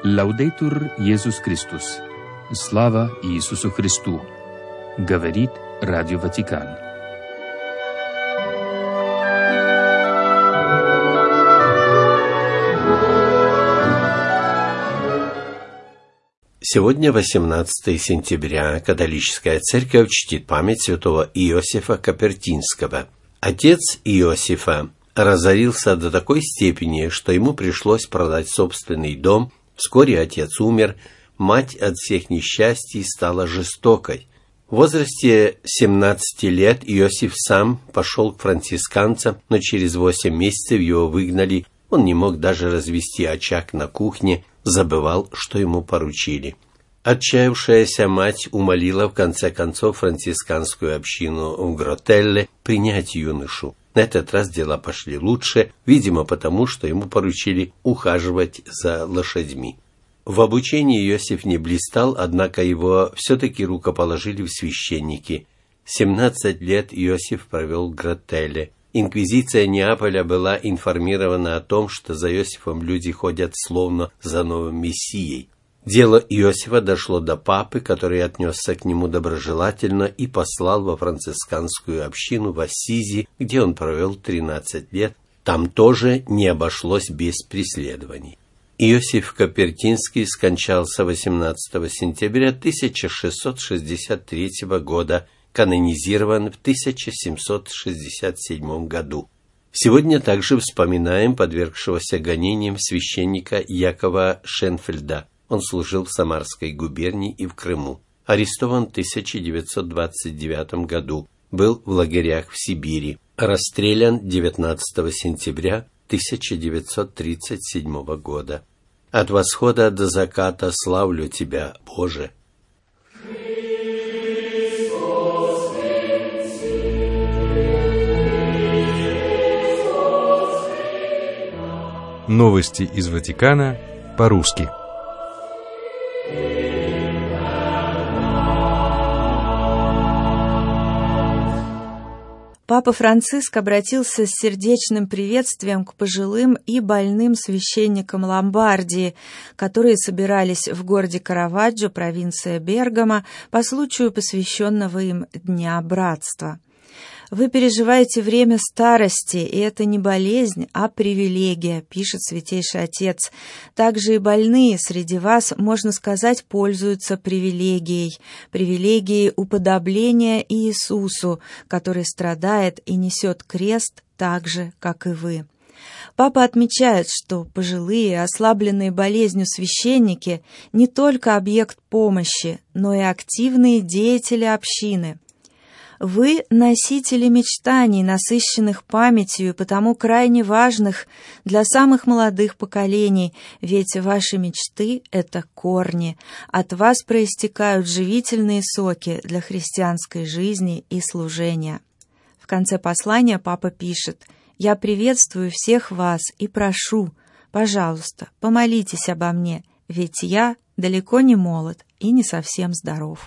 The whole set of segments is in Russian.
Лаудейтур Иисус Христос. Слава Иисусу Христу. Говорит Радио Ватикан. Сегодня 18 сентября. Католическая церковь чтит память святого Иосифа Капертинского. Отец Иосифа разорился до такой степени, что ему пришлось продать собственный дом. Вскоре отец умер, мать от всех несчастий стала жестокой. В возрасте 17 лет Иосиф сам пошел к францисканцам, но через 8 месяцев его выгнали. Он не мог даже развести очаг на кухне, забывал, что ему поручили. Отчаявшаяся мать умолила в конце концов францисканскую общину в Гротелле принять юношу. На этот раз дела пошли лучше, видимо потому, что ему поручили ухаживать за лошадьми. В обучении Иосиф не блистал, однако его все-таки рукоположили в священники. 17 лет Иосиф провел в Гротелле. Инквизиция Неаполя была информирована о том, что за Иосифом люди ходят словно за новым мессией. Дело Иосифа дошло до папы, который отнесся к нему доброжелательно и послал во францисканскую общину в Ассизи, где он провел 13 лет. Там тоже не обошлось без преследований. Иосиф Капертинский скончался 18 сентября 1663 года, канонизирован в 1767 году. Сегодня также вспоминаем подвергшегося гонениям священника Якова Шенфельда. Он служил в Самарской губернии и в Крыму. Арестован в 1929 году. Был в лагерях в Сибири. Расстрелян 19 сентября 1937 года. От восхода до заката славлю Тебя, Боже. Новости из Ватикана по-русски. Папа Франциск обратился с сердечным приветствием к пожилым и больным священникам Ломбардии, которые собирались в городе Караваджо, провинция Бергамо, по случаю посвященного им Дня Братства. «Вы переживаете время старости, и это не болезнь, а привилегия», — пишет Святейший Отец. «Также и больные среди вас, можно сказать, пользуются привилегией уподобления Иисусу, который страдает и несет крест так же, как и вы». Папа отмечает, что пожилые, ослабленные болезнью священники не только объект помощи, но и активные деятели общины. Вы носители мечтаний, насыщенных памятью и потому крайне важных для самых молодых поколений, ведь ваши мечты — это корни, от вас проистекают живительные соки для христианской жизни и служения. В конце послания папа пишет: «Я приветствую всех вас и прошу, пожалуйста, помолитесь обо мне, ведь я далеко не молод и не совсем здоров».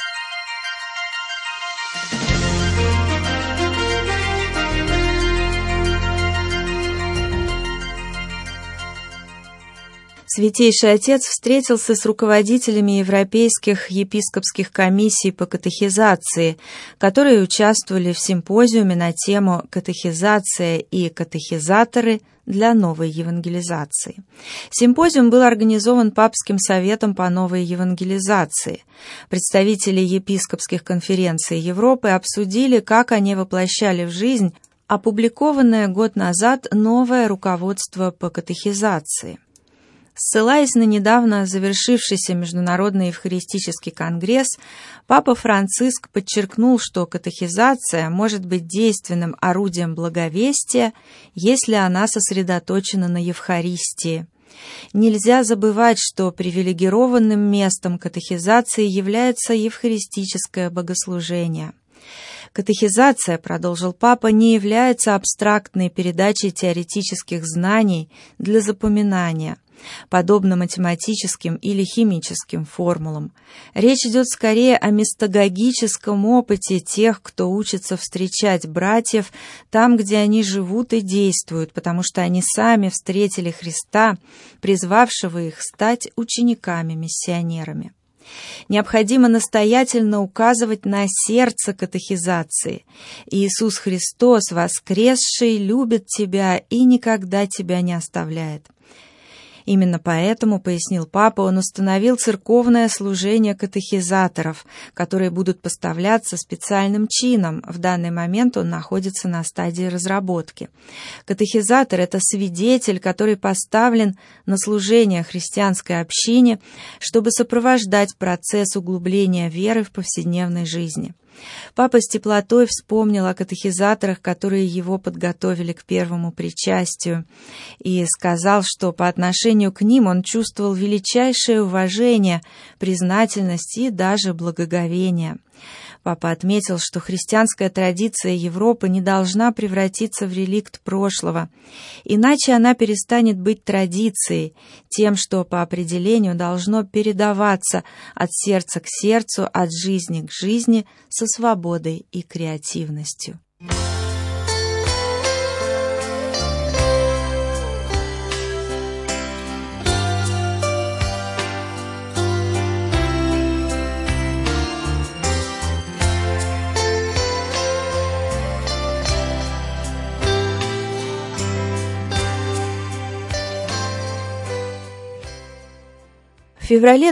Святейший Отец встретился с руководителями европейских епископских комиссий по катехизации, которые участвовали в симпозиуме на тему «Катехизация и катехизаторы для новой евангелизации». Симпозиум был организован Папским советом по новой евангелизации. Представители епископских конференций Европы обсудили, как они воплощали в жизнь опубликованное год назад новое руководство по катехизации. Ссылаясь на недавно завершившийся Международный Евхаристический конгресс, Папа Франциск подчеркнул, что катехизация может быть действенным орудием благовестия, если она сосредоточена на Евхаристии. Нельзя забывать, что привилегированным местом катехизации является евхаристическое богослужение. Катехизация, продолжил Папа, не является абстрактной передачей теоретических знаний для запоминания. подобно математическим или химическим формулам. Речь идет скорее о мистагогическом опыте тех, кто учится встречать братьев там, где они живут и действуют, потому что они сами встретили Христа, призвавшего их стать учениками-миссионерами. Необходимо настоятельно указывать на сердце катехизации. Иисус Христос, воскресший, любит тебя и никогда тебя не оставляет. Именно поэтому, пояснил Папа, он установил церковное служение катехизаторов, которые будут поставляться специальным чином. В данный момент он находится на стадии разработки. Катехизатор – это свидетель, который поставлен на служение христианской общине, чтобы сопровождать процесс углубления веры в повседневной жизни. Папа с теплотой вспомнил о катехизаторах, которые его подготовили к первому причастию, и сказал, что по отношению к ним он чувствовал величайшее уважение, признательность и даже благоговение. Папа отметил, что христианская традиция Европы не должна превратиться в реликт прошлого, иначе она перестанет быть традицией, тем, что по определению должно передаваться от сердца к сердцу, от жизни к жизни со свободой и креативностью. В феврале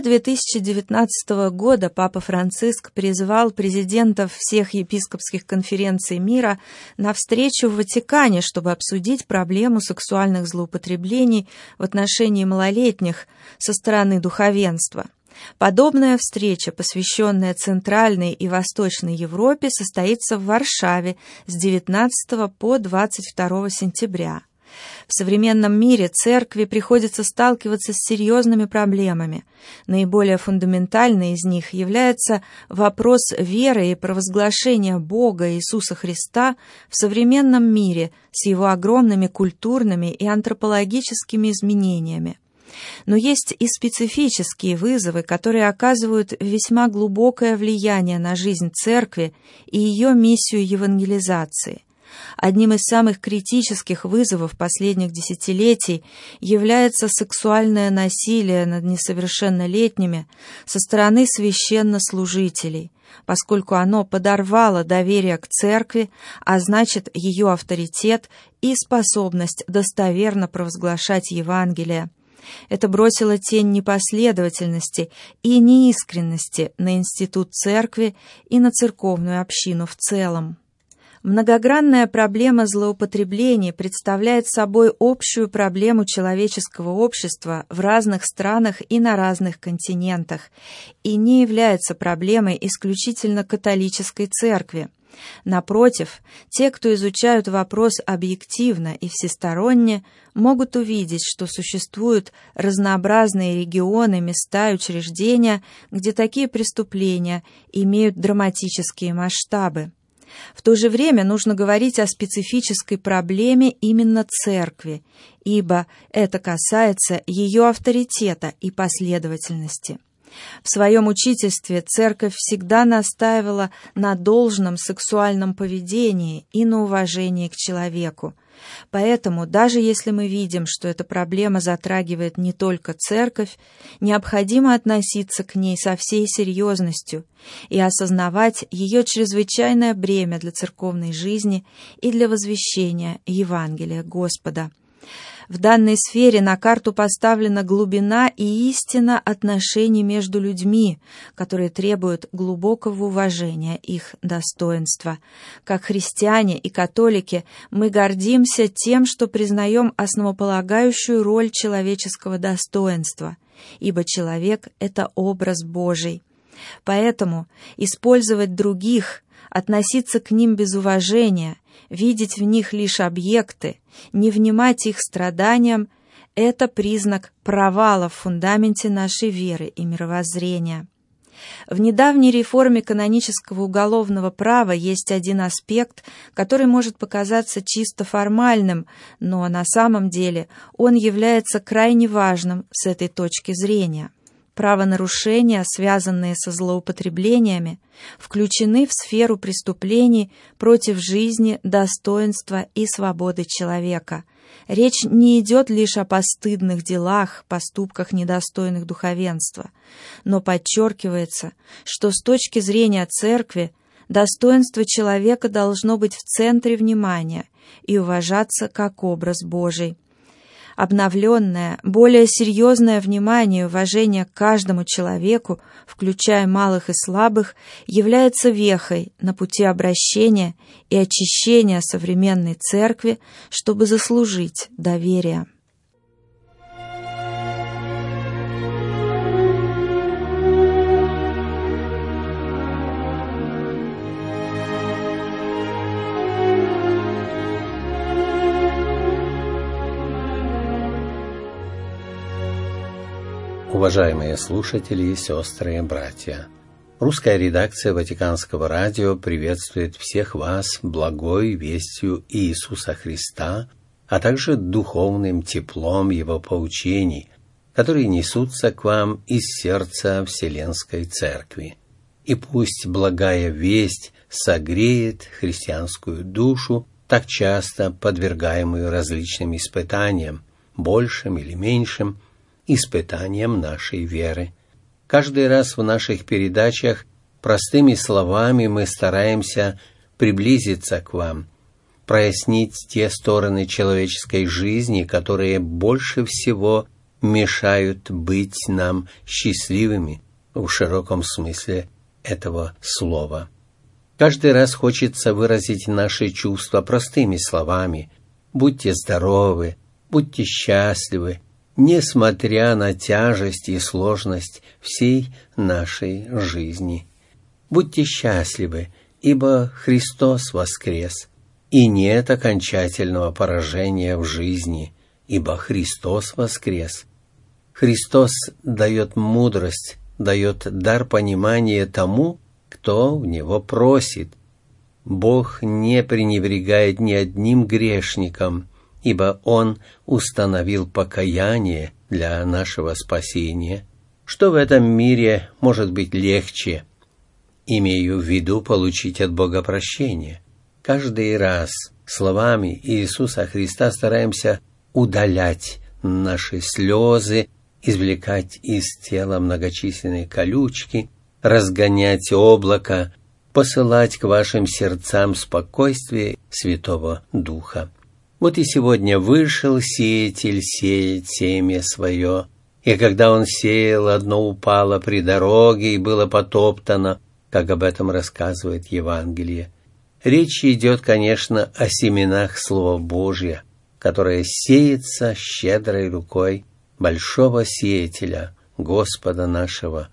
2019 года Папа Франциск призвал президентов всех епископских конференций мира на встречу в Ватикане, чтобы обсудить проблему сексуальных злоупотреблений в отношении малолетних со стороны духовенства. Подобная встреча, посвященная Центральной и Восточной Европе, состоится в Варшаве с 19 по 22 сентября. В современном мире церкви приходится сталкиваться с серьезными проблемами. Наиболее фундаментальной из них является вопрос веры и провозглашения Бога Иисуса Христа в современном мире с его огромными культурными и антропологическими изменениями. Но есть и специфические вызовы, которые оказывают весьма глубокое влияние на жизнь церкви и ее миссию евангелизации. Одним из самых критических вызовов последних десятилетий является сексуальное насилие над несовершеннолетними со стороны священнослужителей, поскольку оно подорвало доверие к церкви, а значит ее авторитет и способность достоверно провозглашать Евангелие. Это бросило тень непоследовательности и неискренности на институт церкви и на церковную общину в целом. Многогранная проблема злоупотреблений представляет собой общую проблему человеческого общества в разных странах и на разных континентах и не является проблемой исключительно католической церкви. Напротив, те, кто изучают вопрос объективно и всесторонне, могут увидеть, что существуют разнообразные регионы, места и учреждения, где такие преступления имеют драматические масштабы. В то же время нужно говорить о специфической проблеме именно церкви, ибо это касается ее авторитета и последовательности. В своем учительстве церковь всегда настаивала на должном сексуальном поведении и на уважении к человеку. Поэтому, даже если мы видим, что эта проблема затрагивает не только церковь, необходимо относиться к ней со всей серьезностью и осознавать ее чрезвычайное бремя для церковной жизни и для возвещения Евангелия Господа. В данной сфере на карту поставлена глубина и истина отношений между людьми, которые требуют глубокого уважения их достоинства. Как христиане и католики мы гордимся тем, что признаем основополагающую роль человеческого достоинства, ибо человек — это образ Божий. Поэтому использовать других, относиться к ним без уважения, видеть в них лишь объекты, не внимать их страданиям – это признак провала в фундаменте нашей веры и мировоззрения. В недавней реформе канонического уголовного права есть один аспект, который может показаться чисто формальным, но на самом деле он является крайне важным с этой точки зрения. Правонарушения, связанные со злоупотреблениями, включены в сферу преступлений против жизни, достоинства и свободы человека. Речь не идет лишь о постыдных делах, поступках, недостойных духовенства, но подчеркивается, что с точки зрения Церкви достоинство человека должно быть в центре внимания и уважаться как образ Божий. Обновленное, более серьезное внимание и уважение к каждому человеку, включая малых и слабых, является вехой на пути обращения и очищения современной церкви, чтобы заслужить доверие. Уважаемые слушатели, сестры и братья, русская редакция Ватиканского радио приветствует всех вас благой вестью Иисуса Христа, а также духовным теплом Его поучений, которые несутся к вам из сердца Вселенской Церкви. И пусть благая весть согреет христианскую душу, так часто подвергаемую различным испытаниям, большим или меньшим, испытанием нашей веры. Каждый раз в наших передачах простыми словами мы стараемся приблизиться к вам, прояснить те стороны человеческой жизни, которые больше всего мешают быть нам счастливыми в широком смысле этого слова. Каждый раз хочется выразить наши чувства простыми словами. Будьте здоровы, будьте счастливы, несмотря на тяжесть и сложность всей нашей жизни. Будьте счастливы, ибо Христос воскрес, и нет окончательного поражения в жизни, ибо Христос воскрес. Христос дает мудрость, дает дар понимания тому, кто в Него просит. Бог не пренебрегает ни одним грешником, ибо Он установил покаяние для нашего спасения. Что в этом мире может быть легче? Имею в виду получить от Бога прощение. Каждый раз словами Иисуса Христа стараемся удалять наши слезы, извлекать из тела многочисленные колючки, разгонять облако, посылать к вашим сердцам спокойствие Святого Духа. Вот и сегодня вышел сеятель сеять семя свое, и когда он сеял, одно упало при дороге и было потоптано, как об этом рассказывает Евангелие. Речь идет, конечно, о семенах Слова Божия, которое сеется щедрой рукой большого сеятеля, Господа нашего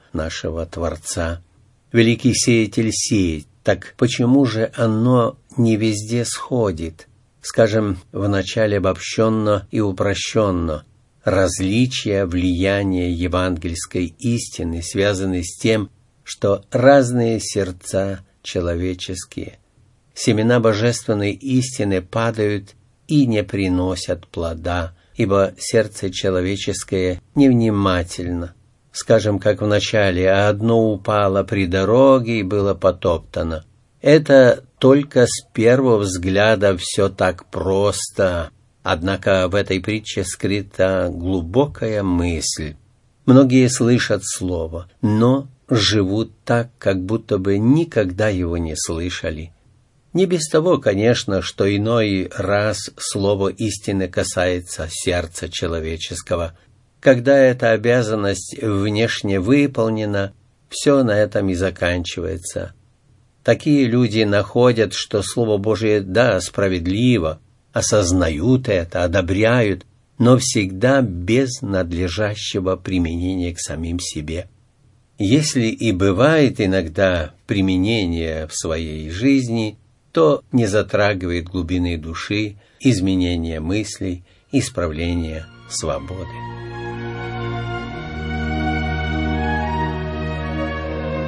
Творца. Великий сеятель сеет, так почему же оно не везде сходит? Скажем, вначале обобщенно и упрощенно, различия влияния евангельской истины связаны с тем, что разные сердца человеческие, семена божественной истины падают и не приносят плода, ибо сердце человеческое невнимательно. Скажем, как в начале, одно упало при дороге и было потоптано. Это только с первого взгляда все так просто, однако в этой притче скрыта глубокая мысль. Многие слышат слово, но живут так, как будто бы никогда его не слышали. Не без того, конечно, что иной раз слово истины касается сердца человеческого. Когда эта обязанность внешне выполнена, все на этом и заканчивается. Такие люди находят, что Слово Божие, да, справедливо, осознают это, одобряют, но всегда без надлежащего применения к самим себе. Если и бывает иногда применение в своей жизни, то не затрагивает глубины души, изменения мыслей, исправления свободы.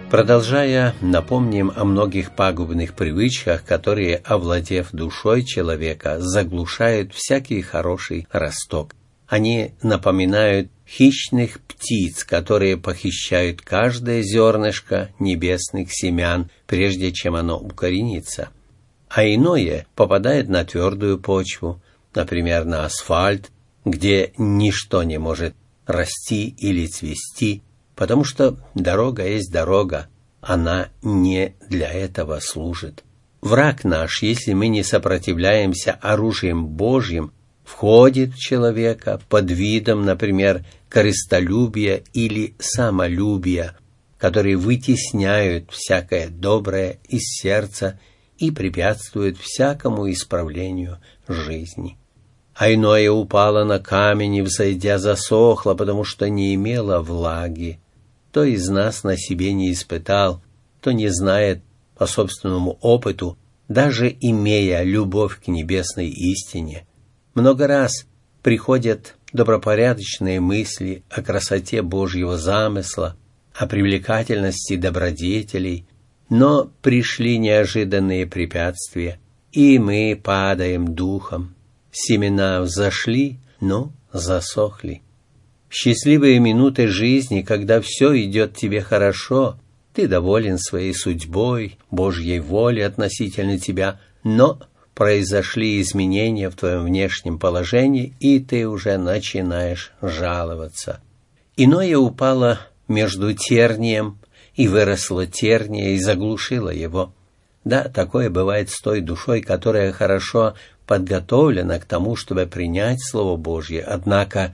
Продолжая, напомним о многих пагубных привычках, которые, овладев душой человека, заглушают всякий хороший росток. Они напоминают хищных птиц, которые похищают каждое зернышко небесных семян, прежде чем оно укоренится. А иное попадает на твердую почву, например, на асфальт, где ничто не может расти или цвести, потому что дорога есть дорога, она не для этого служит. Враг наш, если мы не сопротивляемся оружием Божьим, входит в человека под видом, например, корыстолюбия или самолюбия, которые вытесняют всякое доброе из сердца и препятствуют всякому исправлению жизни. А иное упало на камень и, взойдя, засохло, потому что не имело влаги. Кто из нас на себе не испытал, кто не знает по собственному опыту, даже имея любовь к небесной истине. Много раз приходят добропорядочные мысли о красоте Божьего замысла, о привлекательности добродетелей, но пришли неожиданные препятствия, и мы падаем духом. Семена взошли, но засохли. В счастливые минуты жизни, когда все идет тебе хорошо, ты доволен своей судьбой, Божьей волей относительно тебя, но произошли изменения в твоем внешнем положении, и ты уже начинаешь жаловаться. Иное упало между тернием, и выросло терния, и заглушило его. Да, такое бывает с той душой, которая хорошо подготовлена к тому, чтобы принять Слово Божье, однако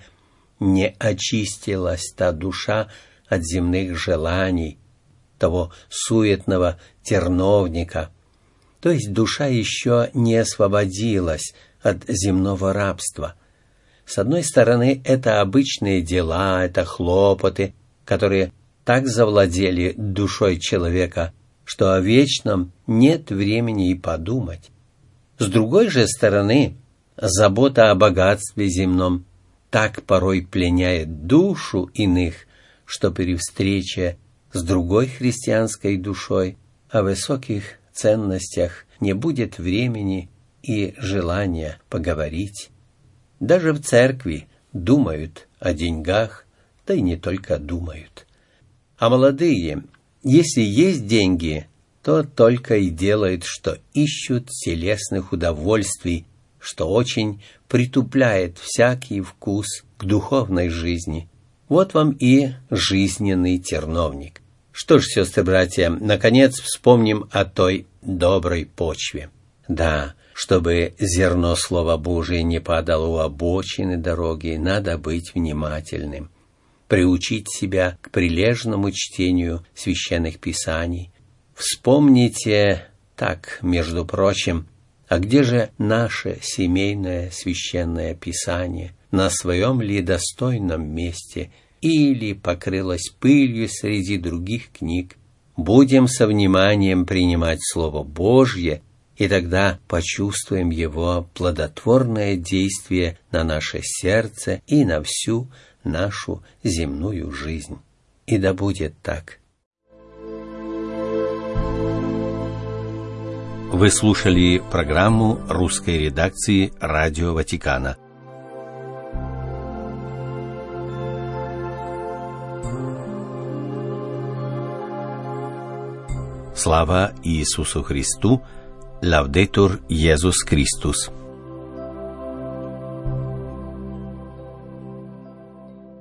не очистилась та душа от земных желаний, того суетного терновника. То есть душа еще не освободилась от земного рабства. С одной стороны, это обычные дела, это хлопоты, которые так завладели душой человека, что о вечном нет времени и подумать. С другой же стороны, забота о богатстве земном так порой пленяет душу иных, что при встрече с другой христианской душой о высоких ценностях не будет времени и желания поговорить. Даже в церкви думают о деньгах, да и не только думают. А молодые, если есть деньги, то только и делают, что ищут телесных удовольствий, что очень притупляет всякий вкус к духовной жизни. Вот вам и жизненный терновник. Что ж, сестры-братья, наконец вспомним о той доброй почве. Да, чтобы зерно Слова Божия не падало у обочины дороги, надо быть внимательным, приучить себя к прилежному чтению священных писаний. Вспомните так, между прочим, а где же наше семейное священное писание? На своем ли достойном месте или покрылось пылью среди других книг? Будем со вниманием принимать Слово Божье, и тогда почувствуем его плодотворное действие на наше сердце и на всю нашу земную жизнь. И да будет так. Вы слушали программу русской редакции Радио Ватикана. Слава Иисусу Христу! Лаудетур Иисус Христос!